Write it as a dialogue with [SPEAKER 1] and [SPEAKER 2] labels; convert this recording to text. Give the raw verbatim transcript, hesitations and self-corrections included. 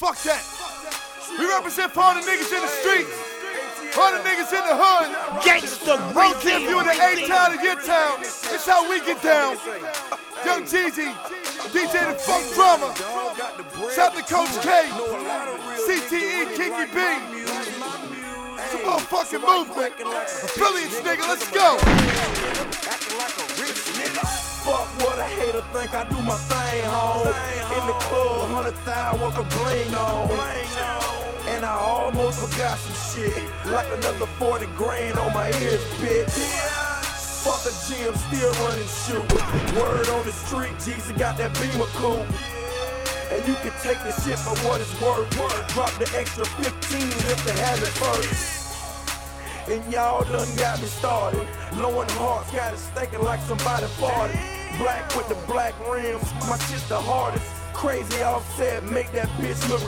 [SPEAKER 1] Fuck that. We represent for all the niggas in the streets, all the niggas in the hood.
[SPEAKER 2] Gangsta
[SPEAKER 1] I don't care if you in the A-town or your town. It's how we get down. Young Jeezy, D J the Funk Drama. Shout to Coach K, C T E, Kiki B. It's a motherfucking movement. Brilliance, nigga, let's go.
[SPEAKER 3] Fuck what a hater think, I do my thing, home. In the club, hundred thousand with a bling on. And I almost forgot some shit, like another forty grand on my ears, bitch. Fuck the gym, still running shoot. Word on the street, Jeezy got that Beamer coupe. And you can take this shit for what it's worth. Drop the extra fifteen if they have it first. And y'all done got me started. Low and hearts got it stinking like somebody farted. Black with the black rims, my shit's the hardest. Crazy offset, make that bitch look